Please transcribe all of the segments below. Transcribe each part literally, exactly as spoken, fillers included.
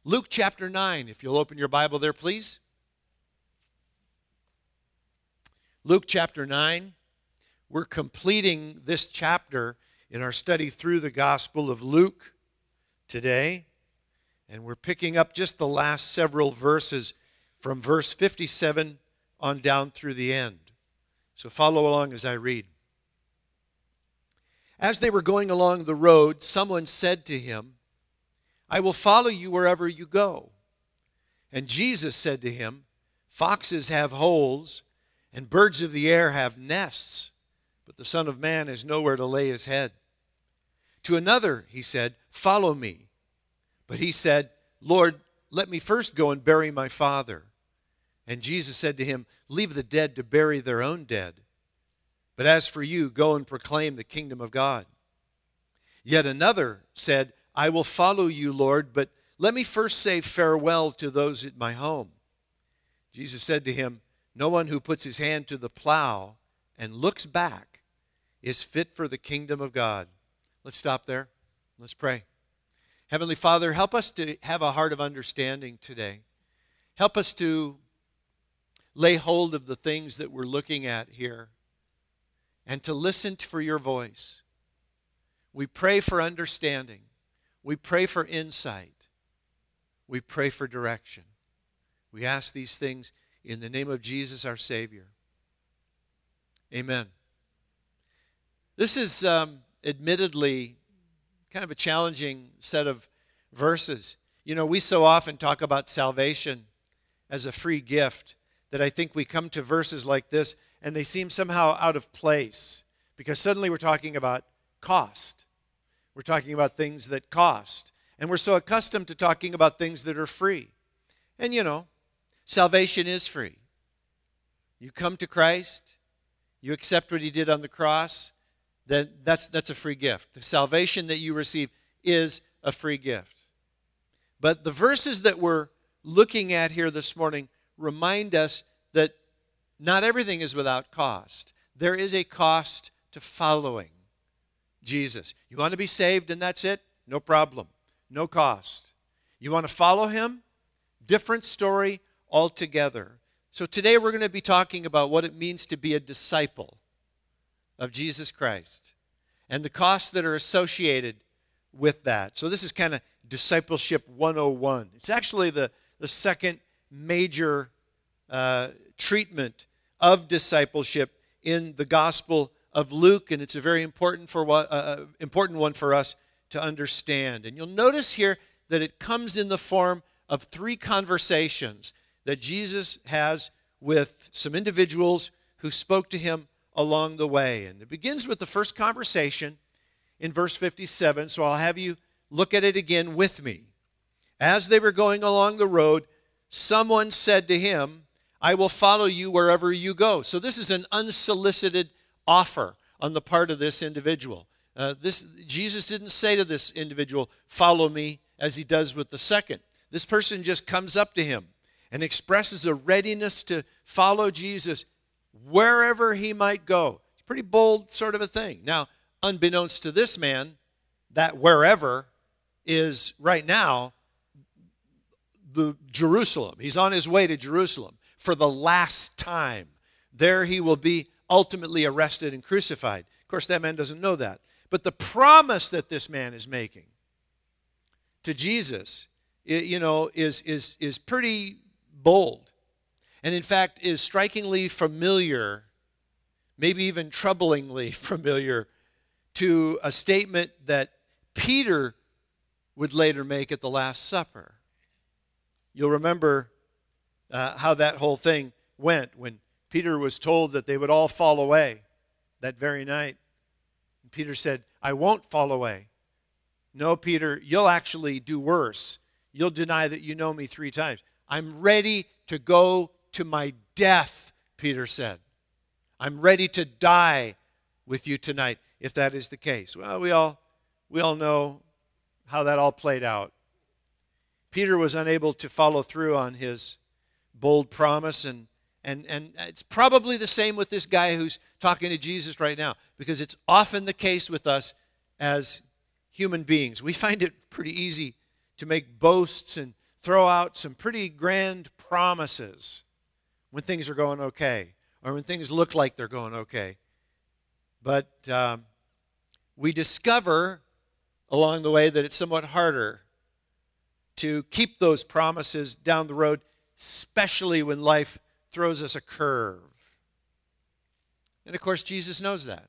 Luke chapter nine, if you'll open your Bible there, please. Luke chapter nine. We're completing this chapter in our study through the Gospel of Luke today. And we're picking up just the last several verses from verse fifty-seven on down through the end. So follow along as I read. As they were going along the road, someone said to him, "I will follow you wherever you go." And Jesus said to him, "Foxes have holes, and birds of the air have nests, but the Son of Man has nowhere to lay his head." To another he said, "Follow me." But he said, "Lord, let me first go and bury my father." And Jesus said to him, "Leave the dead to bury their own dead. But as for you, go and proclaim the kingdom of God." Yet another said, "I will follow you, Lord, but let me first say farewell to those at my home." Jesus said to him, "No one who puts his hand to the plow and looks back is fit for the kingdom of God." Let's stop there. Let's pray. Heavenly Father, help us to have a heart of understanding today. Help us to lay hold of the things that we're looking at here and to listen for your voice. We pray for understanding. We pray for insight. We pray for direction. We ask these things in the name of Jesus, our Savior. Amen. This is um, admittedly kind of a challenging set of verses. You know, we so often talk about salvation as a free gift that I think we come to verses like this and they seem somehow out of place because suddenly we're talking about cost. We're talking about things that cost. And we're so accustomed to talking about things that are free. And you know, salvation is free. You come to Christ, you accept what he did on the cross, then that's, that's a free gift. The salvation that you receive is a free gift. But the verses that we're looking at here this morning remind us that not everything is without cost. There is a cost to following Jesus. You want to be saved and that's it? No problem. No cost. You want to follow him? Different story altogether. So today we're going to be talking about what it means to be a disciple of Jesus Christ and the costs that are associated with that. So this is kind of discipleship one oh one. It's actually the, the second major uh, treatment of discipleship in the Gospel of Luke, and it's a very important for what, uh, important one for us to understand. And you'll notice here that it comes in the form of three conversations that Jesus has with some individuals who spoke to him along the way. And it begins with the first conversation in verse fifty-seven, so I'll have you look at it again with me. As they were going along the road, someone said to him, "I will follow you wherever you go." So this is an unsolicited offer on the part of this individual. Uh, this Jesus didn't say to this individual, "Follow me," as he does with the second. This person just comes up to him and expresses a readiness to follow Jesus wherever he might go. It's a pretty bold sort of a thing. Now, unbeknownst to this man, that wherever is right now the Jerusalem. He's on his way to Jerusalem for the last time. There he will be ultimately arrested and crucified. Of course, that man doesn't know that. But the promise that this man is making to Jesus, you know, is, is, is pretty bold. And in fact, is strikingly familiar, maybe even troublingly familiar, to a statement that Peter would later make at the Last Supper. You'll remember uh, how that whole thing went when Peter was told that they would all fall away that very night. And Peter said, "I won't fall away." "No, Peter, you'll actually do worse. You'll deny that you know me three times." "I'm ready to go to my death," Peter said. "I'm ready to die with you tonight if that is the case." Well, we all we all know how that all played out. Peter was unable to follow through on his bold promise, and and and it's probably the same with this guy who's talking to Jesus right now, because it's often the case with us as human beings. We find it pretty easy to make boasts and throw out some pretty grand promises when things are going okay, or when things look like they're going okay. But um, we discover along the way that it's somewhat harder to keep those promises down the road, especially when life throws us a curve. And of course, Jesus knows that.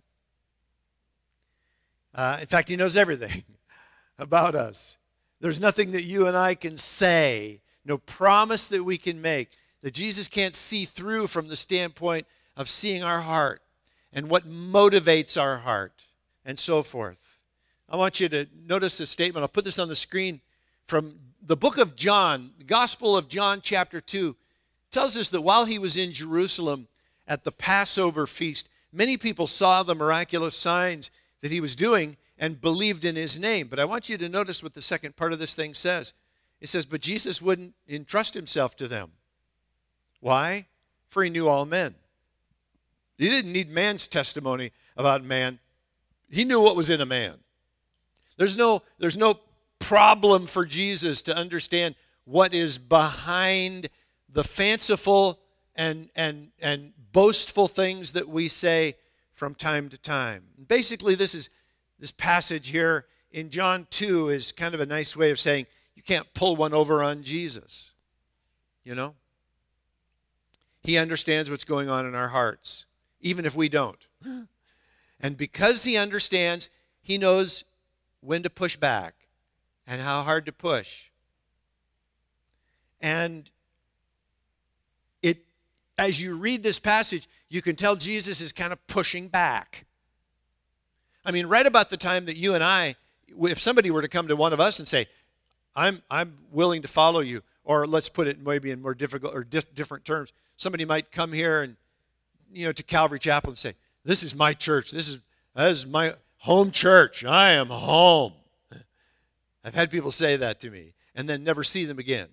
Uh, in fact, he knows everything about us. There's nothing that you and I can say, no promise that we can make, that Jesus can't see through from the standpoint of seeing our heart and what motivates our heart and so forth. I want you to notice this statement. I'll put this on the screen from the book of John. The Gospel of John chapter two tells us that while he was in Jerusalem at the Passover feast, many people saw the miraculous signs that he was doing and believed in his name. But I want you to notice what the second part of this thing says. It says, but Jesus wouldn't entrust himself to them. Why? For he knew all men. He didn't need man's testimony about man. He knew what was in a man. There's no, there's no problem for Jesus to understand what is behind the fanciful and, and, and boastful things that we say from time to time. Basically, this is this passage here in John two is kind of a nice way of saying you can't pull one over on Jesus. You know? He understands what's going on in our hearts, even if we don't. And because he understands, he knows when to push back and how hard to push. And it, as you read this passage, you can tell Jesus is kind of pushing back. I mean, right about the time that you and I, if somebody were to come to one of us and say, I'm I'm willing to follow you, or let's put it maybe in more difficult or di- different terms, somebody might come here and, you know, to Calvary Chapel and say, this is my church, this is, this is my home church, I am home. I've had people say that to me and then never see them again.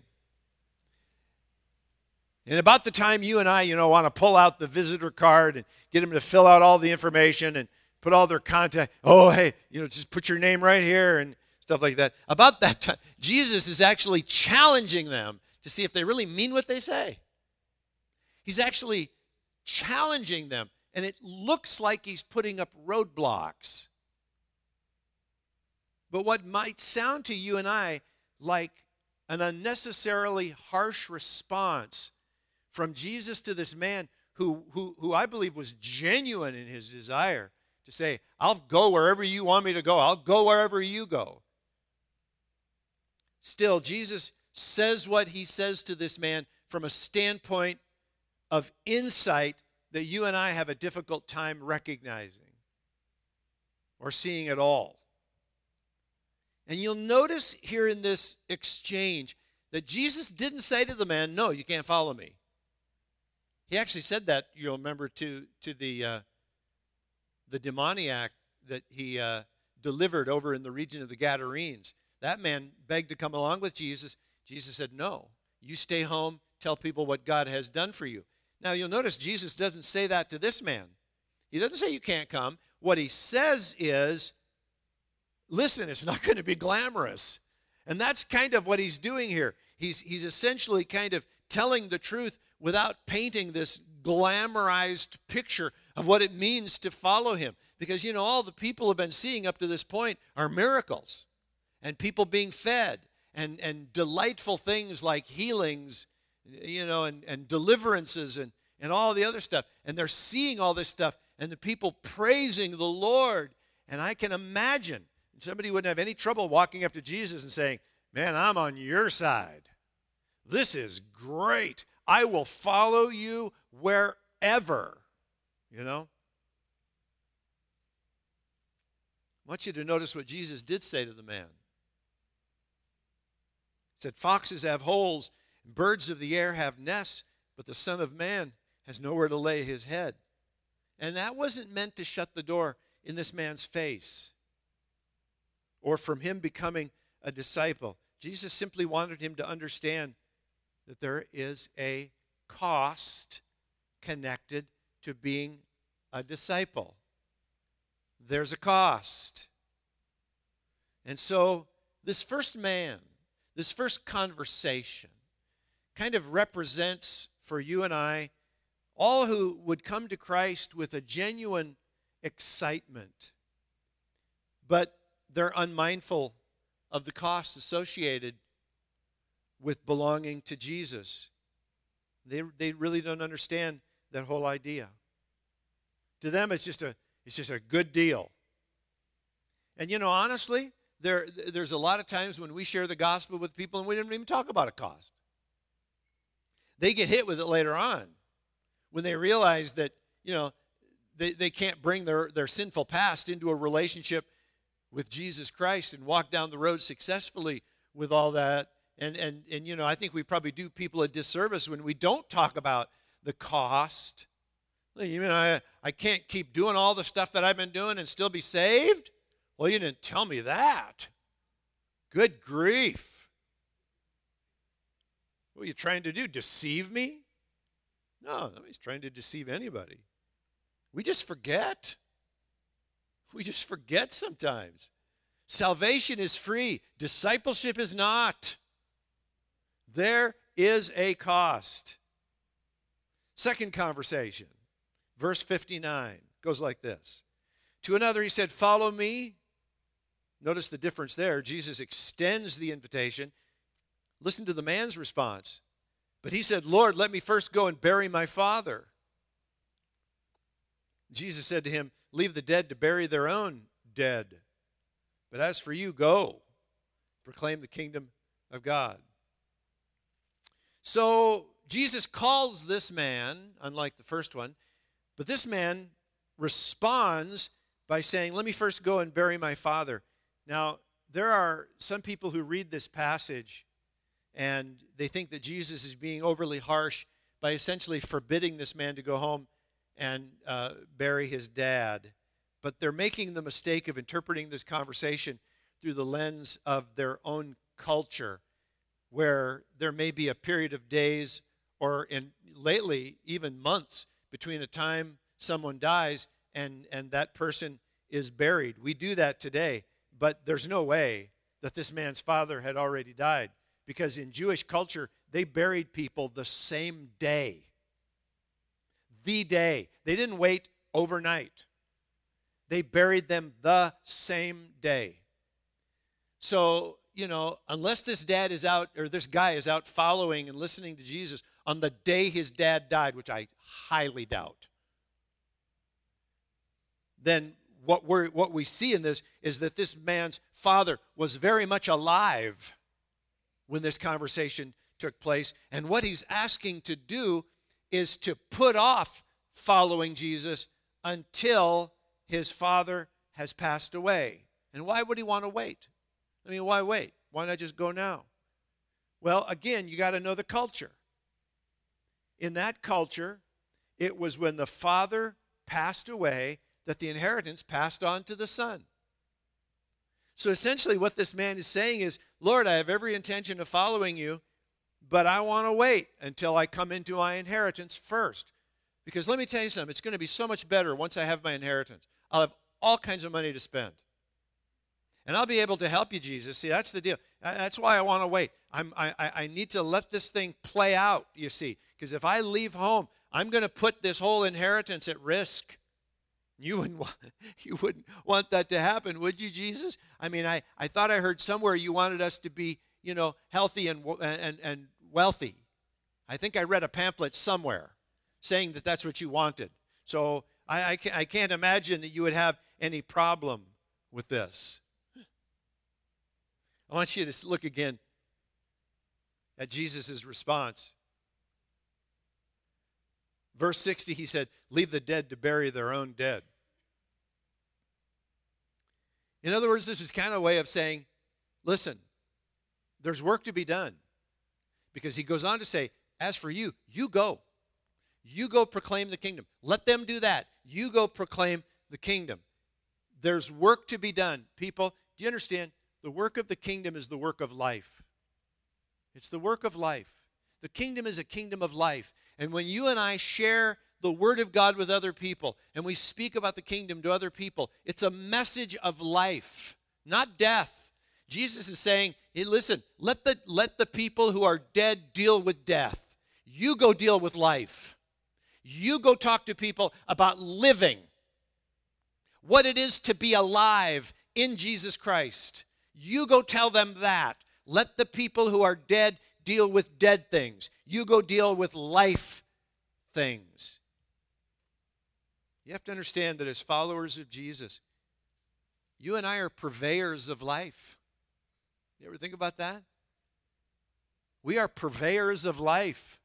And about the time you and I, you know, want to pull out the visitor card and get them to fill out all the information and put all their contact, oh, hey, you know, just put your name right here and stuff like that. About that time, Jesus is actually challenging them to see if they really mean what they say. He's actually challenging them, and it looks like he's putting up roadblocks. But what might sound to you and I like an unnecessarily harsh response from Jesus to this man who, who, who I believe was genuine in his desire to say, I'll go wherever you want me to go. I'll go wherever you go. Still, Jesus says what he says to this man from a standpoint of insight that you and I have a difficult time recognizing or seeing at all. And you'll notice here in this exchange that Jesus didn't say to the man, no, you can't follow me. He actually said that, you'll remember, to, to the, uh, the demoniac that he uh, delivered over in the region of the Gadarenes. That man begged to come along with Jesus. Jesus said, no, you stay home, tell people what God has done for you. Now, you'll notice Jesus doesn't say that to this man. He doesn't say you can't come. What he says is, listen, it's not going to be glamorous. And that's kind of what he's doing here. He's, he's essentially kind of telling the truth without painting this glamorized picture of what it means to follow him. Because, you know, all the people have been seeing up to this point are miracles and people being fed and, and delightful things like healings, you know, and, and deliverances and, and all the other stuff. And they're seeing all this stuff and the people praising the Lord. And I can imagine somebody wouldn't have any trouble walking up to Jesus and saying, man, I'm on your side. This is great. I will follow you wherever, you know. I want you to notice what Jesus did say to the man. He said, foxes have holes, and birds of the air have nests, but the Son of Man has nowhere to lay his head. And that wasn't meant to shut the door in this man's face or from him becoming a disciple. Jesus simply wanted him to understand that there is a cost connected to being a disciple. There's a cost. And so this first man, this first conversation kind of represents for you and I all who would come to Christ with a genuine excitement, but they're unmindful of the costs associated with belonging to Jesus. They, they really don't understand that whole idea. To them, it's just a, it's just a good deal. And you know, honestly, there, there's a lot of times when we share the gospel with people and we didn't even talk about a cost. They get hit with it later on when they realize that, you know, they, they can't bring their, their sinful past into a relationship with Jesus Christ and walk down the road successfully with all that. And, and, and, you know, I think we probably do people a disservice when we don't talk about the cost. You mean I, I can't keep doing all the stuff that I've been doing and still be saved? Well, you didn't tell me that. Good grief. What are you trying to do? Deceive me? No, nobody's trying to deceive anybody. We just forget. We just forget sometimes. Salvation is free. Discipleship is not. There is a cost. Second conversation, verse fifty-nine, goes like this. To another he said, follow me. Notice the difference there. Jesus extends the invitation. Listen to the man's response. But he said, Lord, let me first go and bury my father. Jesus said to him, leave the dead to bury their own dead. But as for you, go, proclaim the kingdom of God. So Jesus calls this man, unlike the first one, but this man responds by saying, let me first go and bury my father. Now, there are some people who read this passage and they think that Jesus is being overly harsh by essentially forbidding this man to go home and uh, bury his dad. But they're making the mistake of interpreting this conversation through the lens of their own culture, where there may be a period of days or in lately even months between a time someone dies and, and that person is buried. We do that today, but there's no way that this man's father had already died, because in Jewish culture, they buried people the same day. The day. They didn't wait overnight. They buried them the same day. So, you know, unless this dad is out, or this guy is out following and listening to Jesus on the day his dad died, which I highly doubt, then what we what we see in this is that this man's father was very much alive when this conversation took place. And what he's asking to do is to put off following Jesus until his father has passed away. And why would he want to wait? I mean, why wait? Why not just go now? Well, again, you got to know the culture. In that culture, it was when the father passed away that the inheritance passed on to the son. So essentially what this man is saying is, Lord, I have every intention of following you, but I want to wait until I come into my inheritance first. Because let me tell you something, it's going to be so much better once I have my inheritance. I'll have all kinds of money to spend. And I'll be able to help you, Jesus. See, that's the deal. That's why I want to wait. I'm, I, I need to let this thing play out, you see. Because if I leave home, I'm going to put this whole inheritance at risk. You wouldn't, want, you wouldn't want that to happen, would you, Jesus? I mean, I, I thought I heard somewhere you wanted us to be, you know, healthy and, and, and wealthy. I think I read a pamphlet somewhere saying that that's what you wanted. So I, I, can't, I can't imagine that you would have any problem with this. I want you to look again at Jesus' response. Verse sixty, he said, leave the dead to bury their own dead. In other words, this is kind of a way of saying, listen, there's work to be done. Because he goes on to say, as for you, you go. You go proclaim the kingdom. Let them do that. You go proclaim the kingdom. There's work to be done. People, do you understand? The work of the kingdom is the work of life. It's the work of life. The kingdom is a kingdom of life. And when you and I share the word of God with other people and we speak about the kingdom to other people, it's a message of life, not death. Jesus is saying, hey, listen, let the, let the people who are dead deal with death. You go deal with life. You go talk to people about living, what it is to be alive in Jesus Christ. You go tell them that. Let the people who are dead deal with dead things. You go deal with life things. You have to understand that as followers of Jesus, you and I are purveyors of life. You ever think about that? We are purveyors of life.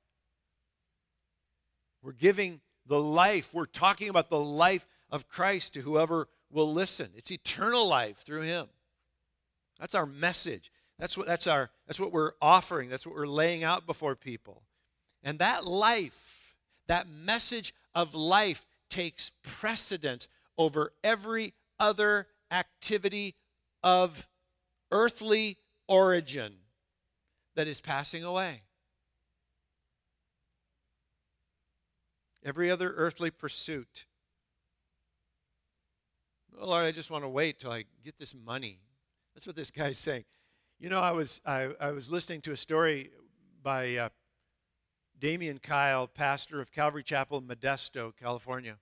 We're giving the life. We're talking about the life of Christ to whoever will listen. It's eternal life through him. That's our message. That's what, that's our, that's what we're offering. That's what we're laying out before people. And that life, that message of life takes precedence over every other activity of earthly origin that is passing away. Every other earthly pursuit. Oh, Lord, I just want to wait till I get this money. That's what this guy's saying. You know, I was I, I was listening to a story by uh, Damian Kyle, pastor of Calvary Chapel in Modesto, California.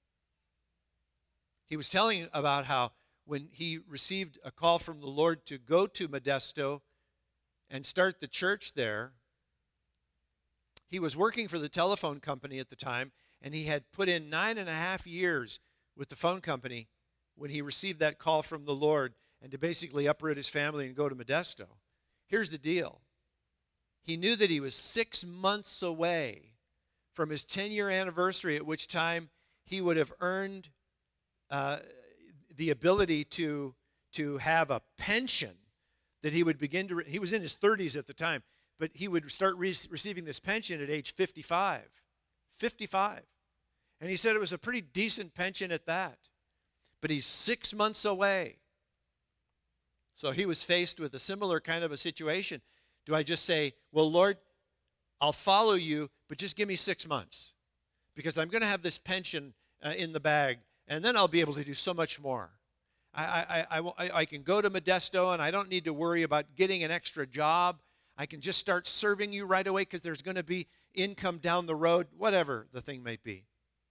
He was telling about how when he received a call from the Lord to go to Modesto and start the church there, he was working for the telephone company at the time, and he had put in nine and a half years with the phone company when he received that call from the Lord and to basically uproot his family and go to Modesto. Here's the deal. He knew that he was six months away from his ten-year anniversary, at which time he would have earned uh, the ability to, to have a pension that he would begin to, re- he was in his thirties at the time, but he would start re- receiving this pension at age fifty-five. fifty-five. And he said it was a pretty decent pension at that. But he's six months away. So he was faced with a similar kind of a situation. Do I just say, well, Lord, I'll follow you, but just give me six months because I'm going to have this pension uh, in the bag, and then I'll be able to do so much more. I, I, I, I, I can go to Modesto, and I don't need to worry about getting an extra job. I can just start serving you right away because there's going to be income down the road, whatever the thing may be.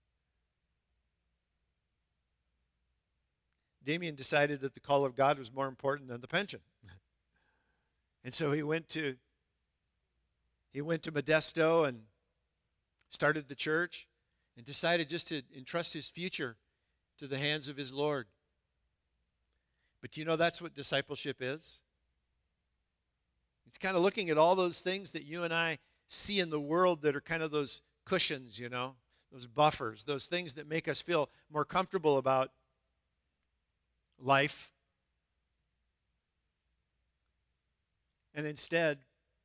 Damien decided that the call of God was more important than the pension. And so he went to he went to Modesto and started the church and decided just to entrust his future to the hands of his Lord. But you know that's what discipleship is? It's kind of looking at all those things that you and I see in the world that are kind of those cushions, you know, those buffers, those things that make us feel more comfortable about life, and instead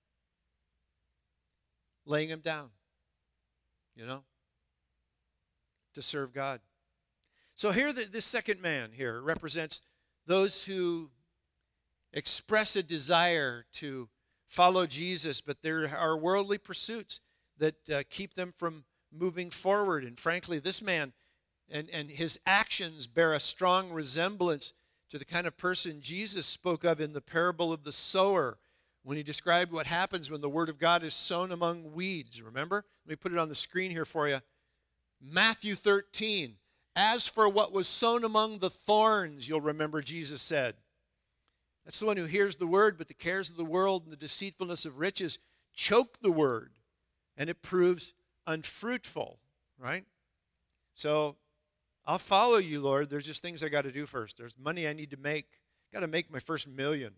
laying them down, you know, to serve God. So here, the, this second man here represents those who express a desire to follow Jesus, but there are worldly pursuits that uh, keep them from moving forward. And frankly, this man And, and his actions bear a strong resemblance to the kind of person Jesus spoke of in the parable of the sower when he described what happens when the word of God is sown among weeds. Remember? Let me put it on the screen here for you. Matthew thirteen. As for what was sown among the thorns, you'll remember Jesus said. That's the one who hears the word, but the cares of the world and the deceitfulness of riches choke the word, and it proves unfruitful, right? So, I'll follow you, Lord. There's just things I got to do first. There's money I need to make. Got to make my first million.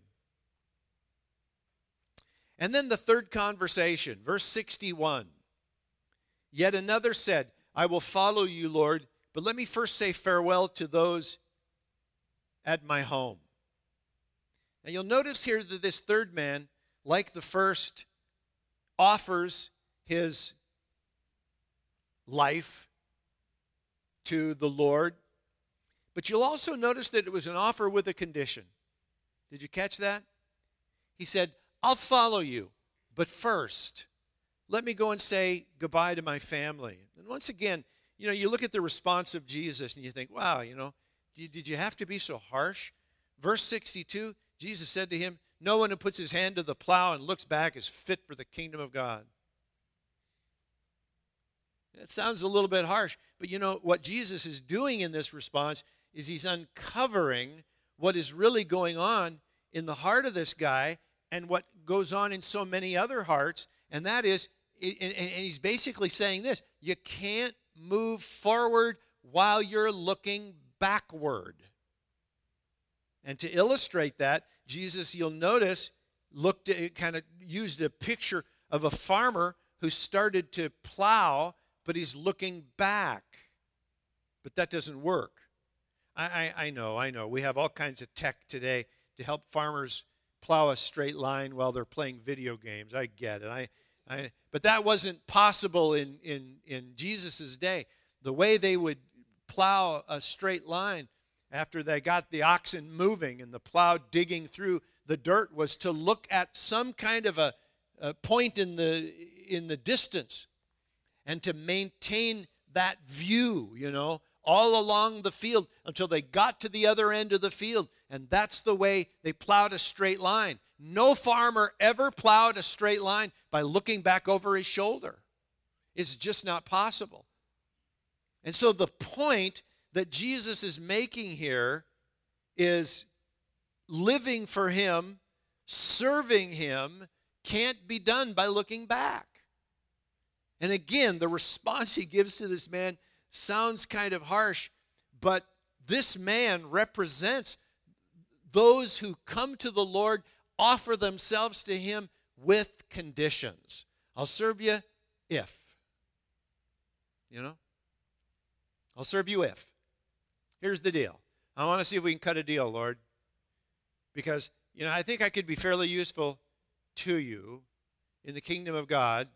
And then the third conversation, verse sixty-one. Yet another said, I will follow you, Lord, but let me first say farewell to those at my home. Now you'll notice here that this third man, like the first, offers his life to the Lord. But you'll also notice that it was an offer with a condition. Did you catch that? He said, I'll follow you, but first, let me go and say goodbye to my family. And once again, you know, you look at the response of Jesus and you think, wow, you know, did you have to be so harsh? Verse sixty-two, Jesus said to him, no one who puts his hand to the plow and looks back is fit for the kingdom of God. That sounds a little bit harsh, but you know what Jesus is doing in this response is he's uncovering what is really going on in the heart of this guy and what goes on in so many other hearts, and that is, and he's basically saying this, you can't move forward while you're looking backward. And to illustrate that, Jesus, you'll notice, looked at, kind of used a picture of a farmer who started to plow, but he's looking back. But that doesn't work. I, I, I know, I know. We have all kinds of tech today to help farmers plow a straight line while they're playing video games. I get it. I, I, but that wasn't possible in, in, in Jesus' day. The way they would plow a straight line after they got the oxen moving and the plow digging through the dirt was to look at some kind of a, a point in the, in the distance and to maintain that view, you know, all along the field until they got to the other end of the field. And that's the way they plowed a straight line. No farmer ever plowed a straight line by looking back over his shoulder. It's just not possible. And so the point that Jesus is making here is living for him, serving him, can't be done by looking back. And again, the response he gives to this man sounds kind of harsh, but this man represents those who come to the Lord, offer themselves to him with conditions. I'll serve you if. You know? I'll serve you if. Here's the deal. I want to see if we can cut a deal, Lord. Because, you know, I think I could be fairly useful to you in the kingdom of God.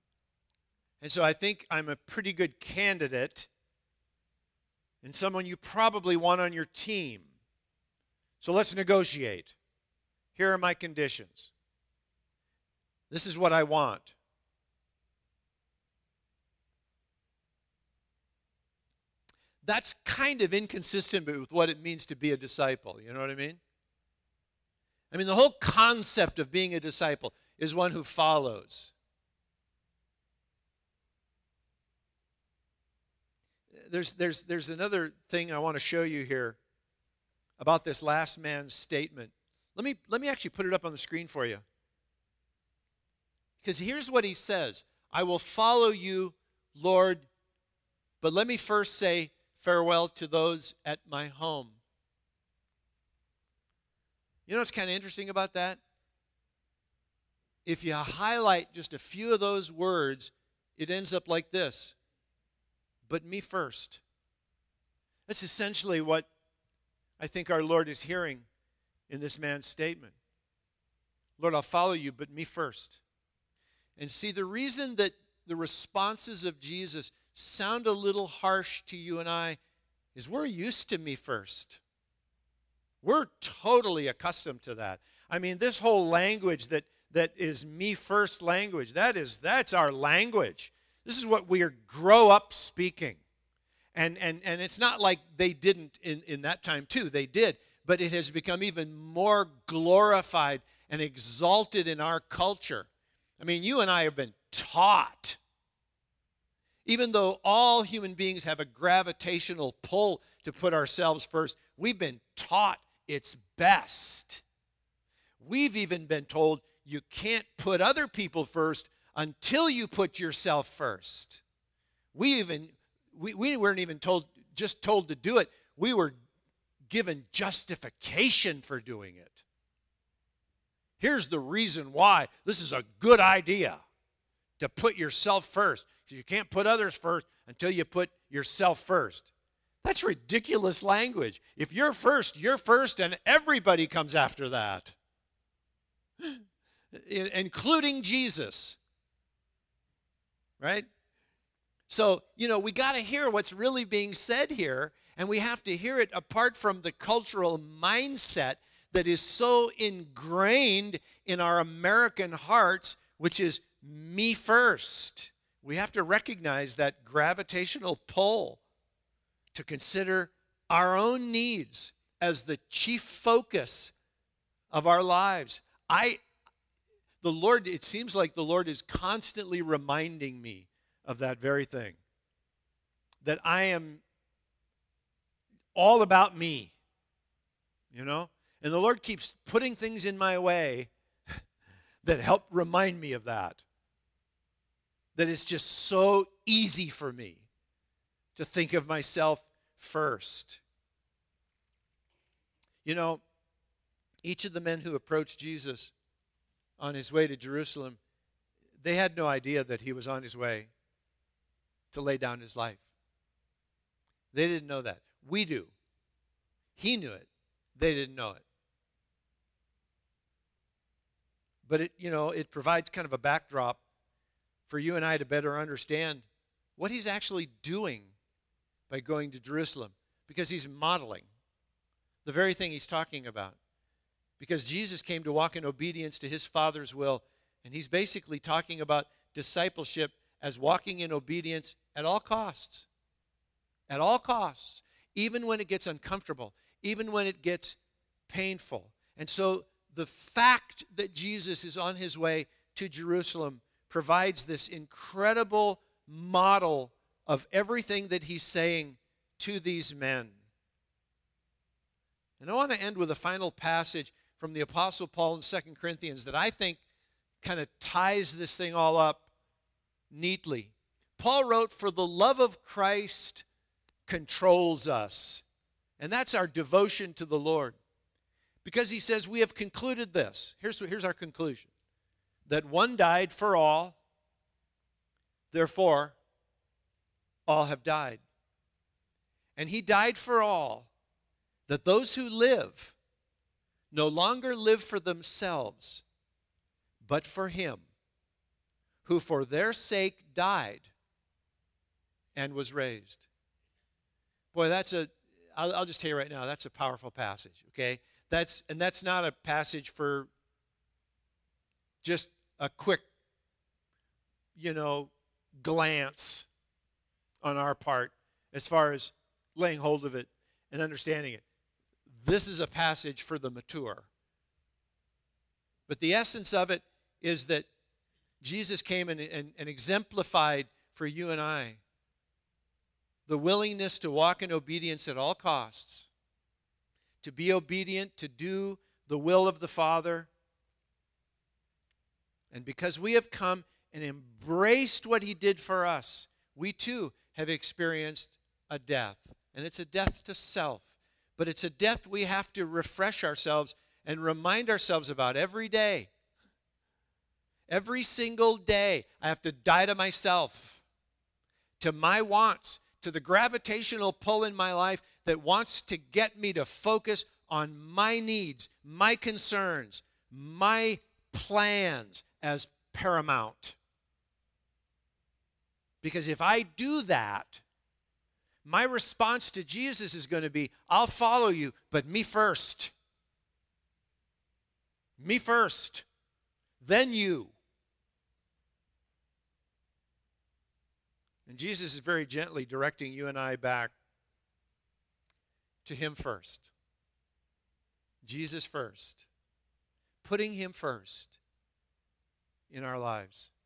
And so I think I'm a pretty good candidate and someone you probably want on your team. So let's negotiate. Here are my conditions. This is what I want. That's kind of inconsistent with what it means to be a disciple. You know what I mean? I mean, the whole concept of being a disciple is one who follows. There's, there's, there's another thing I want to show you here about this last man's statement. Let me, let me actually put it up on the screen for you. Because here's what he says. I will follow you, Lord, but let me first say farewell to those at my home. You know what's kind of interesting about that? If you highlight just a few of those words, it ends up like this. But me first. That's essentially what I think our Lord is hearing in this man's statement. Lord, I'll follow you, but me first. And see, the reason that the responses of Jesus sound a little harsh to you and I is we're used to me first. We're totally accustomed to that. I mean, this whole language that, that is me first language, that is, that's our language. This is what we are grow up speaking. And, and, and it's not like they didn't in, in that time too. They did. But it has become even more glorified and exalted in our culture. I mean, you and I have been taught. Even though all human beings have a gravitational pull to put ourselves first, we've been taught it's best. We've even been told you can't put other people first until you put yourself first. We even we, we weren't even told just told to do it. We were given justification for doing it. Here's the reason why this is a good idea to put yourself first. You can't put others first until you put yourself first. That's ridiculous language. If you're first, you're first, and everybody comes after that, including Jesus. Right? So, you know, we got to hear what's really being said here, and we have to hear it apart from the cultural mindset that is so ingrained in our American hearts, which is me first. We have to recognize that gravitational pull to consider our own needs as the chief focus of our lives. I, the Lord, it seems like the Lord is constantly reminding me of that very thing. That I am all about me, you know? And the Lord keeps putting things in my way that help remind me of that. That it's just so easy for me to think of myself first. You know, each of the men who approached Jesus on his way to Jerusalem, they had no idea that he was on his way to lay down his life. They didn't know that. We do. He knew it. They didn't know it. But it, you know, it provides kind of a backdrop for you and I to better understand what he's actually doing by going to Jerusalem, because he's modeling the very thing he's talking about. Because Jesus came to walk in obedience to his Father's will, and he's basically talking about discipleship as walking in obedience at all costs. At all costs, even when it gets uncomfortable, even when it gets painful. And so the fact that Jesus is on his way to Jerusalem provides this incredible model of everything that he's saying to these men. And I want to end with a final passage from the Apostle Paul in Second Corinthians that I think kind of ties this thing all up neatly. Paul wrote, "For the love of Christ controls us." And that's our devotion to the Lord. Because he says, we have concluded this. Here's, here's our conclusion. That one died for all, therefore, all have died. And he died for all, that those who live no longer live for themselves, but for him, who for their sake died and was raised. Boy, that's a, I'll, I'll just tell you right now, that's a powerful passage, okay? That's, and that's not a passage for just a quick, you know, glance on our part as far as laying hold of it and understanding it. This is a passage for the mature. But the essence of it is that Jesus came and, and, and exemplified for you and I the willingness to walk in obedience at all costs, to be obedient, to do the will of the Father. And because we have come and embraced what he did for us, we too have experienced a death. And it's a death to self. But it's a death we have to refresh ourselves and remind ourselves about every day. Every single day, I have to die to myself, to my wants, to the gravitational pull in my life that wants to get me to focus on my needs, my concerns, my plans as paramount. Because if I do that, my response to Jesus is going to be, I'll follow you, but me first. Me first. Then you. And Jesus is very gently directing you and I back to him first. Jesus first. Putting him first in our lives.